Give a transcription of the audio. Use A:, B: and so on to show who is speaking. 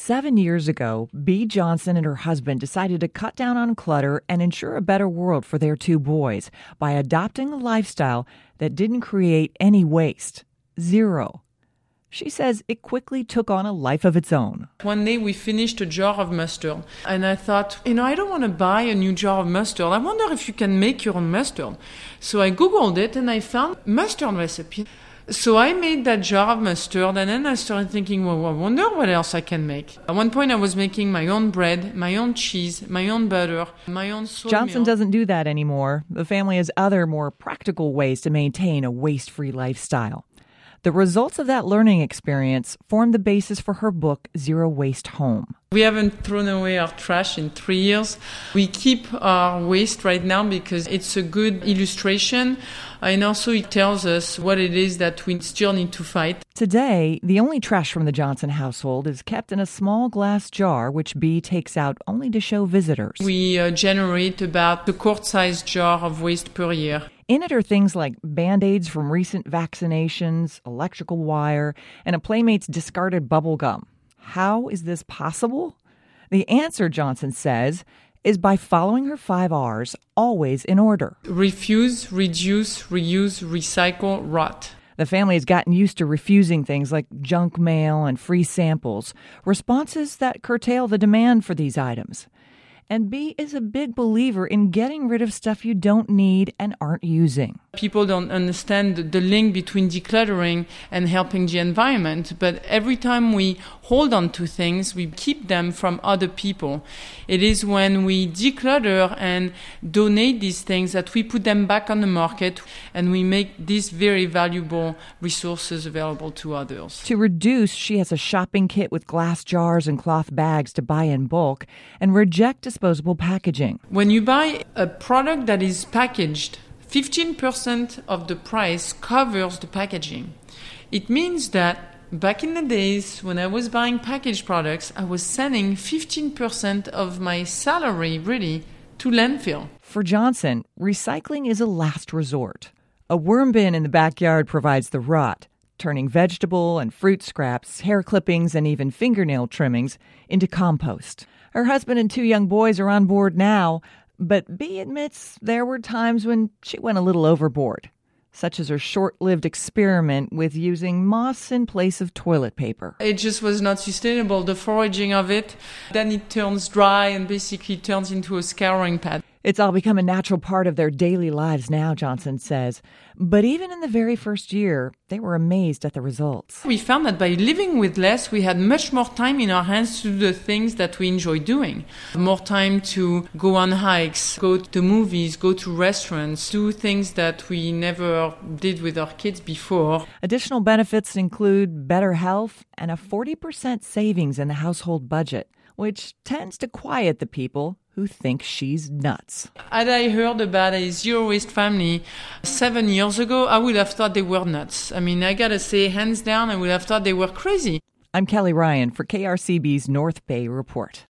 A: 7 years ago, Bea Johnson and her husband decided to cut down on clutter and ensure a better world for their two boys by adopting a lifestyle that didn't create any waste. Zero. She says it quickly took on a life of its own.
B: One day we finished a jar of mustard, and I thought, I don't want to buy a new jar of mustard. I wonder if you can make your own mustard. So I Googled it and I found mustard recipe. So I made that jar of mustard, and then I started thinking, well, I wonder what else I can make. At one point I was making my own bread, my own cheese, my own butter, my own soy
A: Johnson
B: milk.
A: doesn't do that anymore. The family has other, more practical ways to maintain a waste-free lifestyle. The results of that learning experience formed the basis for her book, Zero Waste Home.
B: We haven't thrown away our trash in 3 years. We keep our waste right now because it's a good illustration, and also it tells us what it is that we still need to fight.
A: Today, the only trash from the Johnson household is kept in a small glass jar, which Bea takes out only to show visitors.
B: We generate about a quart-sized jar of waste per year.
A: In it are things like Band-Aids from recent vaccinations, electrical wire, and a Playmate's discarded bubble gum. How is this possible? The answer, Johnson says, is by following her 5 R's, always in order.
B: Refuse, reduce, reuse, recycle, rot.
A: The family has gotten used to refusing things like junk mail and free samples, responses that curtail the demand for these items. And Bea is a big believer in getting rid of stuff you don't need and aren't using.
B: People don't understand the link between decluttering and helping the environment, but every time we hold on to things, we keep them from other people. It is when we declutter and donate these things that we put them back on the market and we make these very valuable resources available to others.
A: To reduce, she has a shopping kit with glass jars and cloth bags to buy in bulk and reject disposable packaging.
B: When you buy a product that is packaged, 15% of the price covers the packaging. It means that back in the days when I was buying packaged products, I was sending 15% of my salary really to landfill.
A: For Johnson, recycling is a last resort. A worm bin in the backyard provides the rot, turning vegetable and fruit scraps, hair clippings, and even fingernail trimmings into compost. Her husband and 2 young boys are on board now, but Bea admits there were times when she went a little overboard, such as her short-lived experiment with using moss in place of toilet paper.
B: It just was not sustainable, the foraging of it. Then it turns dry and basically turns into a scouring pad.
A: It's all become a natural part of their daily lives now, Johnson says. But even in the very first year, they were amazed at the results.
B: We found that by living with less, we had much more time in our hands to do the things that we enjoy doing. More time to go on hikes, go to movies, go to restaurants, do things that we never did with our kids before.
A: Additional benefits include better health and a 40% savings in the household budget, which tends to quiet the people who think she's nuts.
B: Had I heard about a zero-waste family 7 years ago, I would have thought they were nuts. I gotta say, hands down, I would have thought they were crazy.
A: I'm Kelly Ryan for KRCB's North Bay Report.